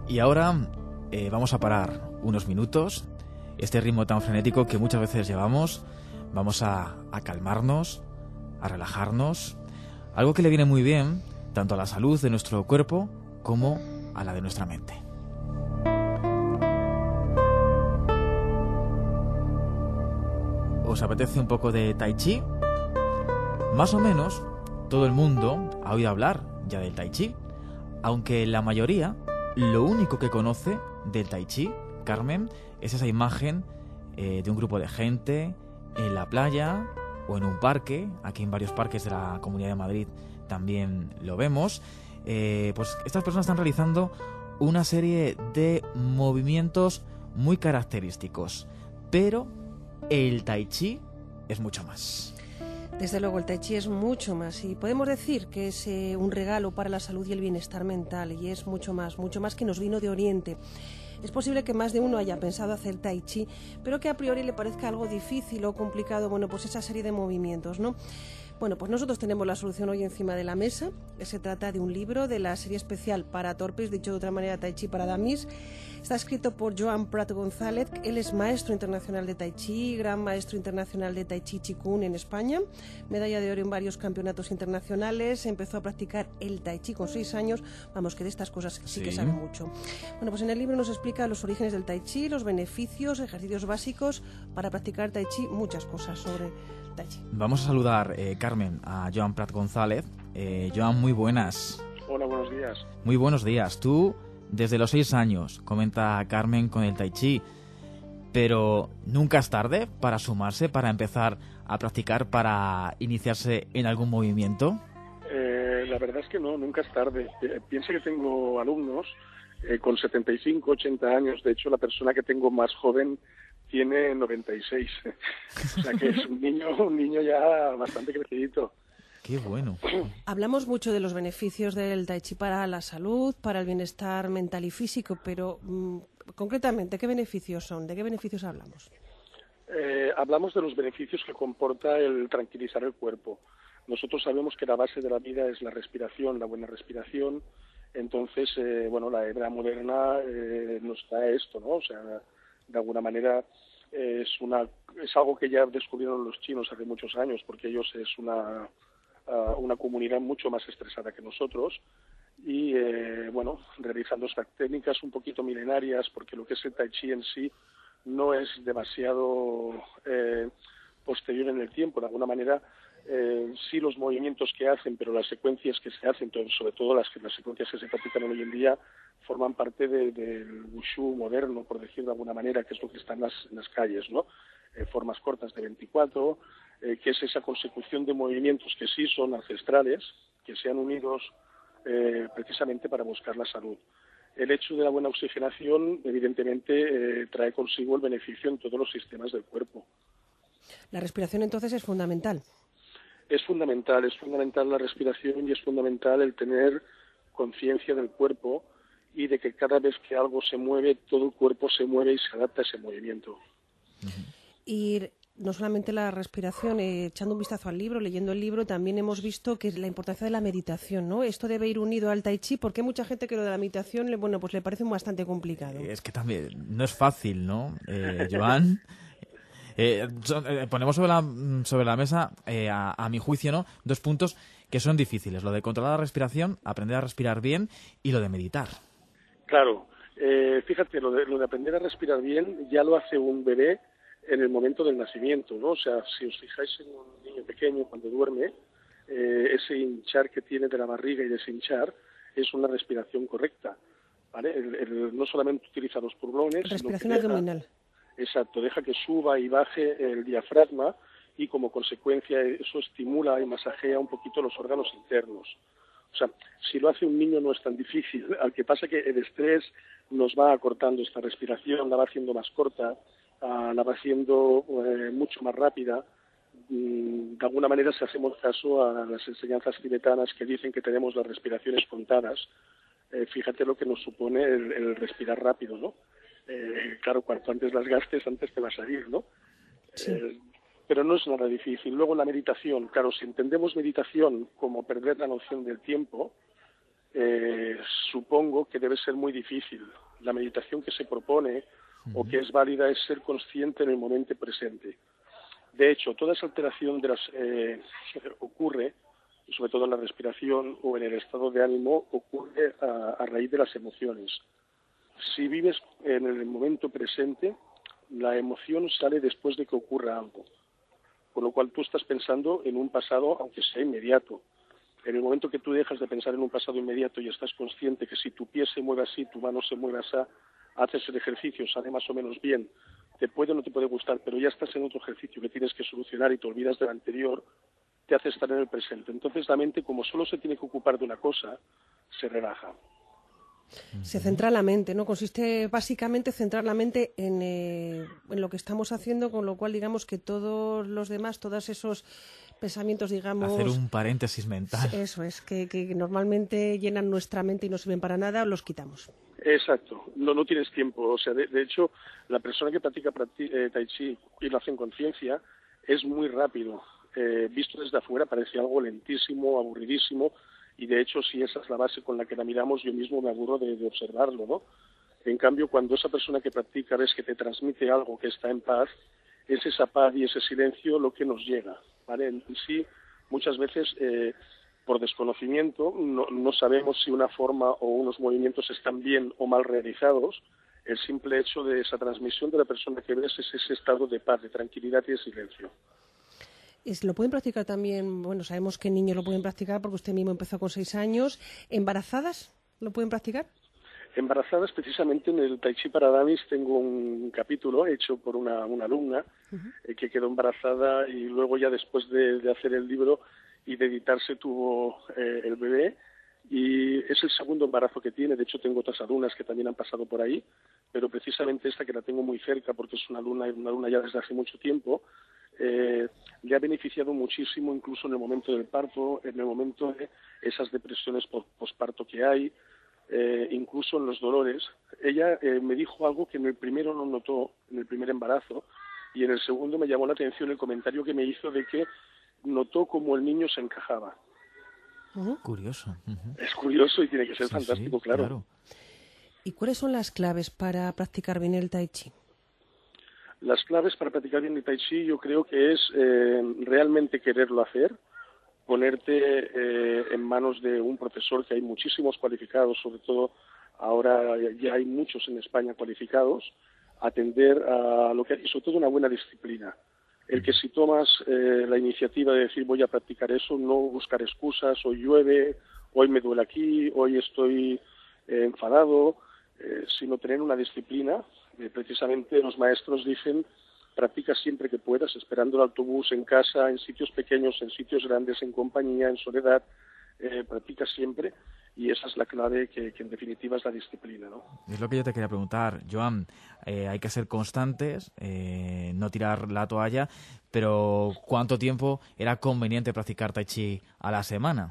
Y ahora vamos a parar unos minutos este ritmo tan frenético que muchas veces llevamos. Vamos a calmarnos, a relajarnos, algo que le viene muy bien tanto a la salud de nuestro cuerpo como a la de nuestra mente. ¿Os apetece un poco de Tai Chi? Más o menos todo el mundo ha oído hablar ya del Tai Chi, aunque la mayoría lo único que conoce del Tai Chi, Carmen, es esa imagen de un grupo de gente en la playa o en un parque. Aquí en varios parques de la Comunidad de Madrid también lo vemos. Pues estas personas están realizando una serie de movimientos muy característicos, pero el Tai Chi es mucho más. Desde luego, el Tai Chi es mucho más y podemos decir que es un regalo para la salud y el bienestar mental, y es mucho más que nos vino de Oriente. Es posible que más de uno haya pensado hacer Tai Chi, pero que a priori le parezca algo difícil o complicado, pues esa serie de movimientos, ¿no? Bueno, pues nosotros tenemos la solución hoy encima de la mesa. Se trata de un libro de la serie especial para torpes, dicho de otra manera, Tai Chi para Dummies. Está escrito por Joan Prat González. Él es maestro internacional de Tai Chi, gran maestro internacional de Tai Chi Qigong en España, medalla de oro en varios campeonatos internacionales. Empezó a practicar el Tai Chi con 6 años. Vamos, que de estas cosas sí que sabe mucho. Bueno, pues en el libro nos explica los orígenes del Tai Chi, los beneficios, ejercicios básicos para practicar Tai Chi, muchas cosas sobre Tai Chi. Vamos a saludar, Carmen, a Joan Prat González. Joan, muy buenas. Hola, buenos días. Muy buenos días. Tú, desde los 6 años, comenta Carmen, con el Tai Chi, pero ¿nunca es tarde para sumarse, para empezar a practicar, para iniciarse en algún movimiento? La verdad es que no, nunca es tarde. Piensa que tengo alumnos con 75, 80 años. De hecho, la persona que tengo más joven tiene 96. O sea que es un niño ya bastante crecidito. ¡Qué bueno! Hablamos mucho de los beneficios del Tai Chi para la salud, para el bienestar mental y físico, pero concretamente, ¿qué beneficios son? ¿De qué beneficios hablamos? Hablamos de los beneficios que comporta el tranquilizar el cuerpo. Nosotros sabemos que la base de la vida es la respiración, la buena respiración. Entonces, la era moderna nos da esto, ¿no? O sea, de alguna manera es algo que ya descubrieron los chinos hace muchos años, porque ellos es una comunidad mucho más estresada que nosotros, y realizando estas técnicas un poquito milenarias, porque lo que es el Tai Chi en sí no es demasiado posterior en el tiempo. De alguna manera sí los movimientos que hacen, pero las secuencias que se hacen, sobre todo las secuencias que se practican hoy en día, forman parte del wushu moderno, por decir de alguna manera, que es lo que está en las calles, ¿no? Formas cortas de 24, que es esa consecución de movimientos que sí son ancestrales, que se han unidos precisamente para buscar la salud. El hecho de la buena oxigenación, evidentemente, trae consigo el beneficio en todos los sistemas del cuerpo. La respiración, entonces, es fundamental. Es fundamental la respiración, y es fundamental el tener conciencia del cuerpo y de que cada vez que algo se mueve, todo el cuerpo se mueve y se adapta a ese movimiento. Y no solamente la respiración, echando un vistazo al libro, leyendo el libro, también hemos visto que es la importancia de la meditación, ¿no? Esto debe ir unido al Tai Chi, porque hay mucha gente que lo de la meditación le parece bastante complicado. Es que también no es fácil, ¿no, Joan? Ponemos sobre la mesa, a mi juicio, ¿no?, 2 puntos que son difíciles: lo de controlar la respiración, aprender a respirar bien, y lo de meditar. Claro, fíjate, lo de aprender a respirar bien ya lo hace un bebé en el momento del nacimiento, ¿no? O sea, si os fijáis en un niño pequeño cuando duerme, ese hinchar que tiene de la barriga y deshinchar es una respiración correcta, ¿vale? No solamente utiliza los pulmones, respiración abdominal. Exacto, deja que suba y baje el diafragma, y como consecuencia eso estimula y masajea un poquito los órganos internos. O sea, si lo hace un niño no es tan difícil. Al que pasa que el estrés nos va acortando esta respiración, la va haciendo más corta, la va haciendo mucho más rápida. De alguna manera, si hacemos caso a las enseñanzas tibetanas que dicen que tenemos las respiraciones contadas, fíjate lo que nos supone el respirar rápido, ¿no? Claro, cuanto antes las gastes, antes te va a salir, ¿no? Sí. Pero no es nada difícil. Luego la meditación, claro, si entendemos meditación como perder la noción del tiempo, supongo que debe ser muy difícil. La meditación que se propone o que es válida es ser consciente en el momento presente. De hecho, toda esa alteración ocurre, sobre todo en la respiración o en el estado de ánimo, ocurre a raíz de las emociones. Si vives en el momento presente, la emoción sale después de que ocurra algo, con lo cual tú estás pensando en un pasado, aunque sea inmediato. En el momento que tú dejas de pensar en un pasado inmediato y estás consciente que si tu pie se mueve así, tu mano se mueve así, haces el ejercicio, sale más o menos bien, te puede o no te puede gustar, pero ya estás en otro ejercicio que tienes que solucionar y te olvidas del anterior, te hace estar en el presente. Entonces la mente, como solo se tiene que ocupar de una cosa, se relaja. Se centra la mente, ¿no? Consiste básicamente centrar la mente en lo que estamos haciendo, con lo cual digamos que todos los demás, todos esos pensamientos, digamos... Hacer un paréntesis mental. Eso es, que normalmente llenan nuestra mente y no sirven para nada, los quitamos. Exacto, no tienes tiempo. O sea, de hecho, la persona que practica Tai Chi y lo hace en conciencia es muy rápido. Visto desde afuera parece algo lentísimo, aburridísimo, y de hecho, si esa es la base con la que la miramos, yo mismo me aburro de observarlo, ¿no? En cambio, cuando esa persona que practica ves que te transmite algo que está en paz, es esa paz y ese silencio lo que nos llega, ¿vale? En sí, muchas veces, por desconocimiento, no sabemos si una forma o unos movimientos están bien o mal realizados. El simple hecho de esa transmisión de la persona que ves es ese estado de paz, de tranquilidad y de silencio. ¿Lo pueden practicar también? Bueno, sabemos que niños lo pueden practicar porque usted mismo empezó con 6 años. ¿Embarazadas lo pueden practicar? Embarazadas, precisamente en el Tai Chi para Damis tengo un capítulo hecho por una alumna que quedó embarazada y luego ya después de hacer el libro y de editarse tuvo el bebé, y es el segundo embarazo que tiene. De hecho tengo otras alumnas que también han pasado por ahí, pero precisamente esta, que la tengo muy cerca porque es una alumna ya desde hace mucho tiempo, le ha beneficiado muchísimo, incluso en el momento del parto, en el momento de esas depresiones posparto que hay, incluso en los dolores. Ella me dijo algo que en el primero no notó, en el primer embarazo, y en el segundo me llamó la atención el comentario que me hizo de que notó cómo el niño se encajaba. Curioso. Es curioso y tiene que ser fantástico, sí, claro. ¿Y cuáles son las claves para practicar bien el Tai Chi? Las claves para practicar bien el Tai Chi yo creo que es realmente quererlo hacer, ponerte en manos de un profesor, que hay muchísimos cualificados, sobre todo ahora ya hay muchos en España cualificados, atender a lo que hay, y sobre todo una buena disciplina. El que si tomas la iniciativa de decir voy a practicar eso, no buscar excusas, hoy llueve, hoy me duele aquí, hoy estoy enfadado, sino tener una disciplina. Precisamente los maestros dicen, practica siempre que puedas, esperando el autobús, en casa, en sitios pequeños, en sitios grandes, en compañía, en soledad, practica siempre, y esa es la clave, que en definitiva es la disciplina, ¿no? Es lo que yo te quería preguntar, Joan. Hay que ser constantes, no tirar la toalla, pero ¿cuánto tiempo era conveniente practicar Tai Chi a la semana?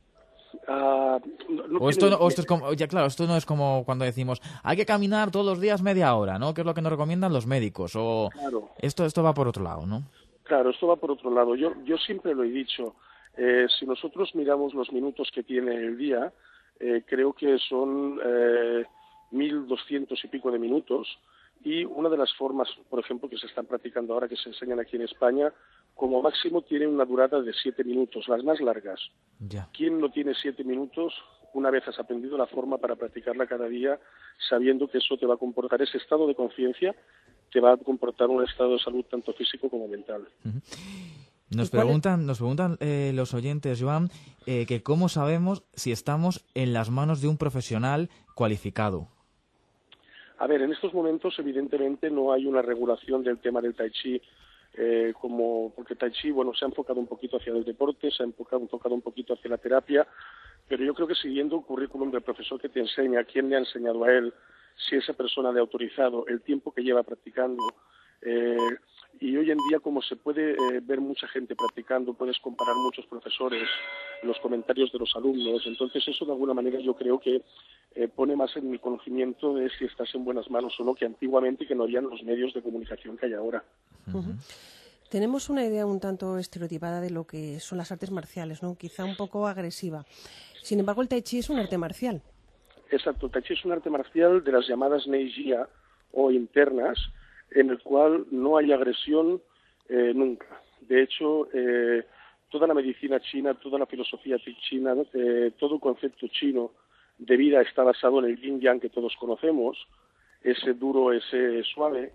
Esto no es como cuando decimos hay que caminar todos los días media hora, ¿no? Que es lo que nos recomiendan los médicos. O claro. Esto va por otro lado, ¿no? Claro, esto va por otro lado. Yo siempre lo he dicho. Si nosotros miramos los minutos que tiene el día, creo que son 1.200 y pico de minutos. Y una de las formas, por ejemplo, que se están practicando ahora, que se enseñan aquí en España, como máximo tiene una durada de 7 minutos, las más largas. Ya. ¿Quién no tiene 7 minutos una vez has aprendido la forma para practicarla cada día, sabiendo que eso te va a comportar, ese estado de conciencia, te va a comportar un estado de salud tanto físico como mental? Nos preguntan los oyentes, Joan, que cómo sabemos si estamos en las manos de un profesional cualificado. A ver, en estos momentos evidentemente no hay una regulación del tema del Tai Chi, porque Tai Chi, se ha enfocado un poquito hacia el deporte, se ha enfocado un poquito hacia la terapia, pero yo creo que siguiendo el currículum del profesor que te enseña, quién le ha enseñado a él, si esa persona le ha autorizado, el tiempo que lleva practicando, y hoy en día, como se puede ver mucha gente practicando, puedes comparar muchos profesores, los comentarios de los alumnos, entonces eso de alguna manera yo creo que pone más en el conocimiento de si estás en buenas manos o no, que antiguamente, que no habían los medios de comunicación que hay ahora. Tenemos una idea un tanto estereotipada de lo que son las artes marciales, ¿no? Quizá un poco agresiva. Sin embargo, el Tai Chi es un arte marcial. Exacto, el Tai Chi es un arte marcial de las llamadas Neijia o internas, en el cual no hay agresión nunca. De hecho, toda la medicina china, toda la filosofía china, todo el concepto chino de vida está basado en el yin yang que todos conocemos, ese duro, ese suave,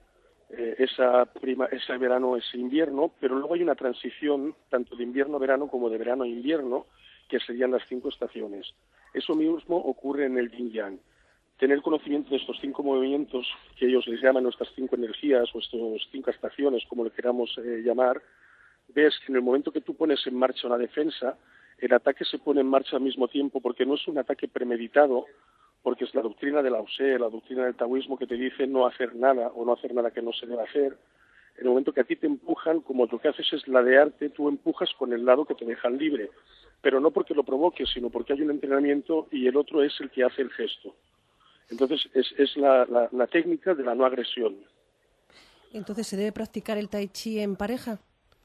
ese verano, ese invierno, pero luego hay una transición tanto de invierno a verano como de verano a invierno, que serían las 5 estaciones. Eso mismo ocurre en el yin yang. Tener conocimiento de estos 5 movimientos, que ellos les llaman nuestras 5 energías o estas 5 estaciones, como le queramos llamar, ves que en el momento que tú pones en marcha una defensa, el ataque se pone en marcha al mismo tiempo, porque no es un ataque premeditado, porque es la doctrina de Lao Tse, la doctrina del taoísmo que te dice no hacer nada o no hacer nada que no se debe hacer. En el momento que a ti te empujan, como lo que haces es ladearte, tú empujas con el lado que te dejan libre, pero no porque lo provoques, sino porque hay un entrenamiento y el otro es el que hace el gesto. Entonces es la técnica de la no agresión. Entonces, ¿se debe practicar el Tai Chi en pareja?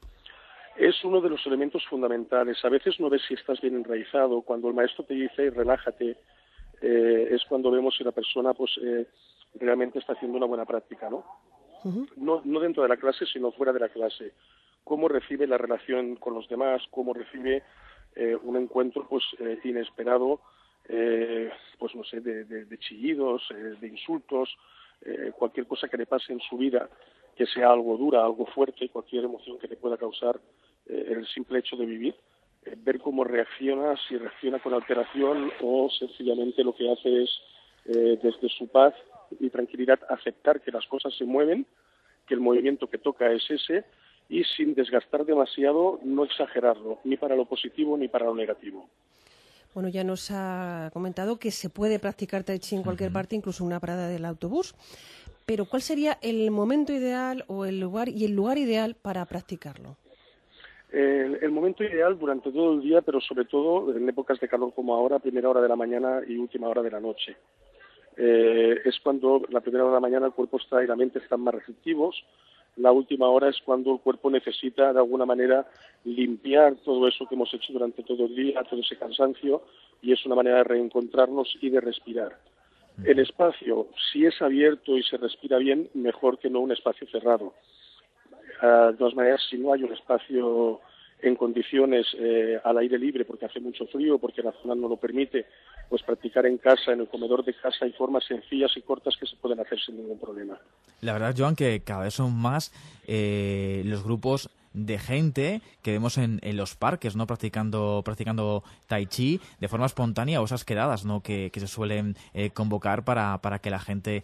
Es uno de los elementos fundamentales. A veces no ves si estás bien enraizado. Cuando el maestro te dice relájate, es cuando vemos si la persona realmente está haciendo una buena práctica, ¿no? Uh-huh. No dentro de la clase, sino fuera de la clase. Cómo recibe la relación con los demás, cómo recibe un encuentro inesperado, no sé, de chillidos, de insultos, cualquier cosa que le pase en su vida, que sea algo dura, algo fuerte, cualquier emoción que le pueda causar el simple hecho de vivir. Ver cómo reacciona, si reacciona con alteración o sencillamente lo que hace es, desde su paz y tranquilidad, aceptar que las cosas se mueven, que el movimiento que toca es ese, y sin desgastar demasiado, no exagerarlo, ni para lo positivo ni para lo negativo. Bueno, ya nos ha comentado que se puede practicar Tai Chi en cualquier parte, incluso en una parada del autobús. Pero ¿cuál sería el momento ideal o el lugar ideal para practicarlo? El momento ideal durante todo el día, pero sobre todo en épocas de calor como ahora, primera hora de la mañana y última hora de la noche. Es cuando la primera hora de la mañana el cuerpo y la mente están más receptivos. La última hora es cuando el cuerpo necesita de alguna manera limpiar todo eso que hemos hecho durante todo el día, todo ese cansancio, y es una manera de reencontrarnos y de respirar. El espacio, si es abierto y se respira bien, mejor que no un espacio cerrado. De todas maneras, si no hay un espacio en condiciones al aire libre, porque hace mucho frío, porque la zona no lo permite, pues practicar en casa, en el comedor de casa, hay formas sencillas y cortas que se pueden hacer sin ningún problema. La verdad, Joan, que cada vez son más los grupos de gente que vemos en los parques, ¿no? Practicando Tai Chi de forma espontánea, o esas quedadas, ¿no? Que se suelen convocar para que la gente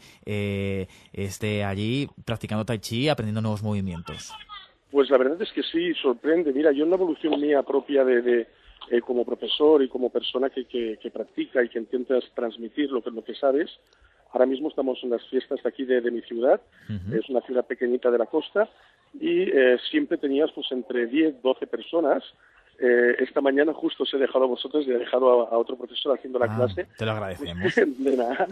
esté allí practicando Tai Chi, aprendiendo nuevos movimientos. Pues la verdad es que sí, sorprende. Mira, yo en la evolución mía propia de como profesor y como persona que practica y que intentas transmitir lo que sabes, ahora mismo estamos en las fiestas de aquí de mi ciudad. Uh-huh. Es una ciudad pequeñita de la costa y siempre tenías pues entre 10, 12 personas. Esta mañana justo os he dejado a vosotros y he dejado a otro profesor haciendo la clase. Te lo agradecemos. De nada.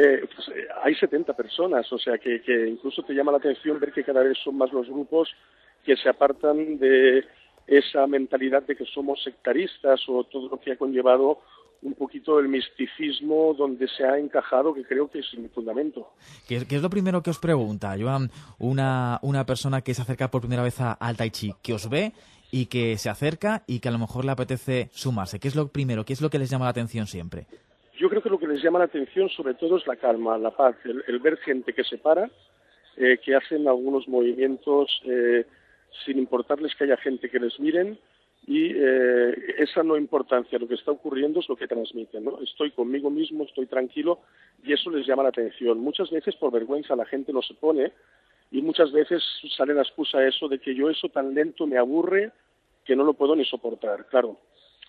Hay 70 personas, o sea que incluso te llama la atención ver que cada vez son más los grupos que se apartan de esa mentalidad de que somos sectaristas o todo lo que ha conllevado un poquito el misticismo donde se ha encajado, que creo que es sin fundamento. ¿Qué es lo primero que os pregunta, Joan, una persona que se acerca por primera vez al Tai Chi, que os ve y que se acerca y que a lo mejor le apetece sumarse? ¿Qué es lo primero? ¿Qué es lo que les llama la atención siempre? Yo creo que lo que les llama la atención sobre todo es la calma, la paz, el ver gente que se para, que hacen algunos movimientos sin importarles que haya gente que les miren, y esa no importancia, lo que está ocurriendo es lo que transmiten, ¿no? Estoy conmigo mismo, estoy tranquilo, y eso les llama la atención. Muchas veces por vergüenza la gente no se pone, y muchas veces sale la excusa eso de que yo eso tan lento me aburre que no lo puedo ni soportar. Claro,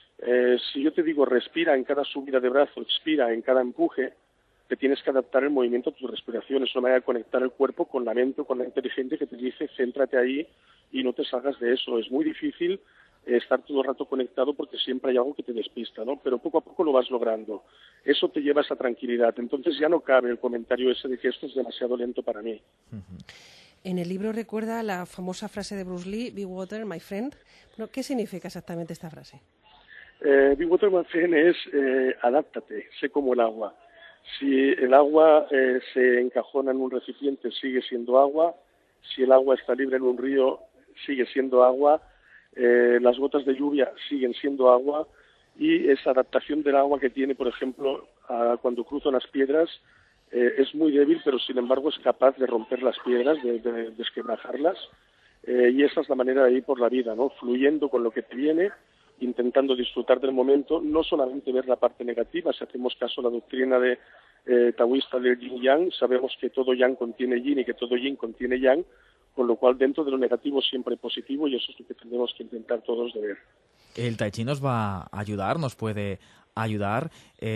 si yo te digo respira en cada subida de brazo, expira en cada empuje, te tienes que adaptar el movimiento a tu respiración. Es una manera de conectar el cuerpo con la mente o con la inteligente que te dice céntrate ahí y no te salgas de eso. Es muy difícil estar todo el rato conectado porque siempre hay algo que te despista, ¿no? Pero poco a poco lo vas logrando. Eso te lleva a esa tranquilidad. Entonces ya no cabe el comentario ese de que esto es demasiado lento para mí. En el libro recuerda la famosa frase de Bruce Lee, "Be water, my friend". Bueno, ¿qué significa exactamente esta frase? Be water, my friend es adáptate, sé como el agua. Si el agua se encajona en un recipiente, sigue siendo agua. Si el agua está libre en un río, sigue siendo agua. Las gotas de lluvia siguen siendo agua. Y esa adaptación del agua que tiene, por ejemplo, cuando cruza unas piedras, es muy débil, pero sin embargo es capaz de romper las piedras, de desquebrajarlas. Y esa es la manera de ir por la vida, ¿no? Fluyendo con lo que te viene, intentando disfrutar del momento, no solamente ver la parte negativa. Si hacemos caso a la doctrina taoísta del yin-yang, sabemos que todo yang contiene yin y que todo yin contiene yang, con lo cual dentro de lo negativo siempre hay positivo, y eso es lo que tenemos que intentar todos de ver. El tai chi nos va a ayudar, nos puede ayudar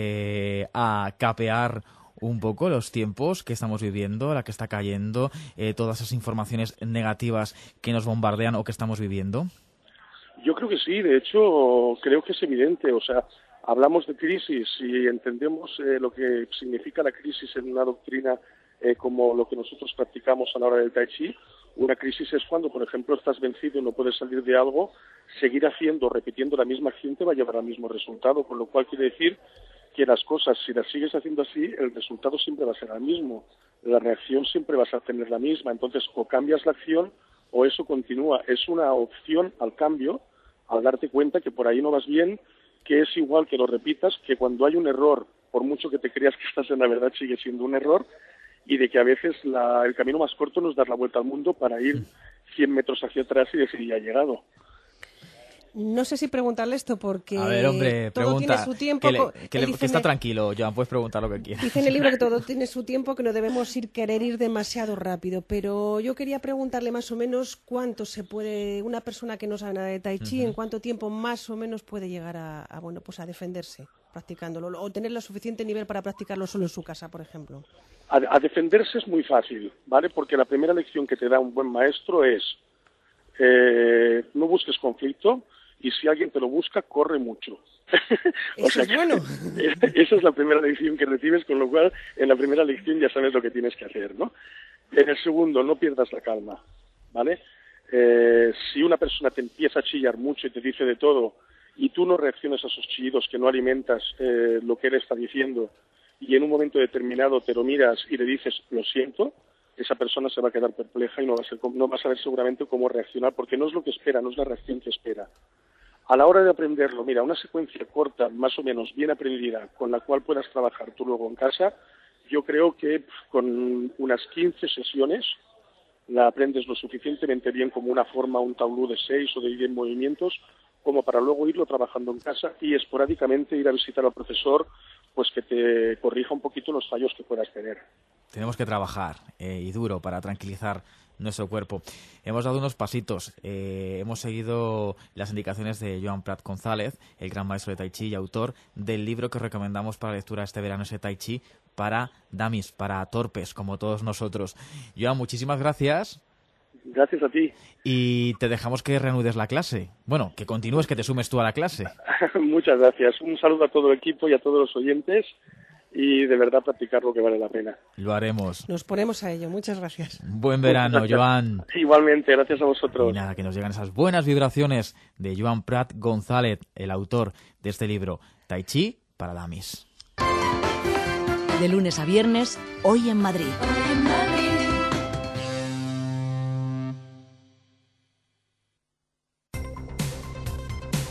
a capear un poco los tiempos que estamos viviendo, la que está cayendo, todas esas informaciones negativas que nos bombardean o que estamos viviendo. Yo creo que sí, de hecho creo que es evidente, o sea, hablamos de crisis y entendemos lo que significa la crisis en una doctrina como lo que nosotros practicamos a la hora del tai chi. Una crisis es cuando, por ejemplo, estás vencido y no puedes salir de algo, seguir haciendo, repitiendo la misma acción te va a llevar al mismo resultado, con lo cual quiere decir que las cosas, si las sigues haciendo así, el resultado siempre va a ser el mismo, la reacción siempre vas a tener la misma. Entonces, o cambias la acción o eso continúa. Es una opción al cambio, al darte cuenta que por ahí no vas bien, que es igual que lo repitas, que cuando hay un error, por mucho que te creas que estás en la verdad, sigue siendo un error, y de que a veces el camino más corto no es dar la vuelta al mundo para ir 100 metros hacia atrás y decir, ya he llegado. No sé si preguntarle esto porque a ver, hombre, todo pregunta, tiene su tiempo. Que está tranquilo, Joan, puedes preguntar lo que quieras. Dice en el libro que todo tiene su tiempo, que no debemos querer ir demasiado rápido, pero yo quería preguntarle más o menos cuánto se puede, una persona que no sabe nada de tai chi, en cuánto tiempo más o menos puede llegar a defenderse practicándolo, o tener el suficiente nivel para practicarlo solo en su casa, por ejemplo. A defenderse es muy fácil, ¿vale? Porque la primera lección que te da un buen maestro es no busques conflicto, y si alguien te lo busca, corre mucho. Eso es bueno. Esa es la primera lección que recibes, con lo cual en la primera lección ya sabes lo que tienes que hacer, ¿no? En el segundo, no pierdas la calma, ¿vale? Si una persona te empieza a chillar mucho y te dice de todo, y tú no reaccionas a esos chillidos, que no alimentas lo que él está diciendo, y en un momento determinado te lo miras y le dices, lo siento, esa persona se va a quedar perpleja y no va a saber seguramente cómo reaccionar, porque no es lo que espera, no es la reacción que espera. A la hora de aprenderlo, mira, una secuencia corta, más o menos bien aprendida, con la cual puedas trabajar tú luego en casa, yo creo que con unas 15 sesiones la aprendes lo suficientemente bien como una forma, un tablú de 6 o de 10 movimientos, como para luego irlo trabajando en casa y esporádicamente ir a visitar al profesor, pues que te corrija un poquito los fallos que puedas tener. Tenemos que trabajar y duro para tranquilizar nuestro cuerpo. Hemos dado unos pasitos, hemos seguido las indicaciones de Joan Prat González, el gran maestro de Tai Chi y autor del libro que recomendamos para lectura este verano, ese Tai Chi para dummies, para torpes, como todos nosotros. Joan, muchísimas gracias. Gracias a ti. Y te dejamos que reanudes la clase. Bueno, que continúes, que te sumes tú a la clase. Muchas gracias. Un saludo a todo el equipo y a todos los oyentes. Y de verdad practicar lo que vale la pena. Lo haremos. Nos ponemos a ello. Muchas gracias. Buen verano, Joan. Igualmente, gracias a vosotros. Y nada, que nos llegan esas buenas vibraciones de Joan Prat González, el autor de este libro, Tai Chi para dummies. De lunes a viernes, Hoy en Madrid.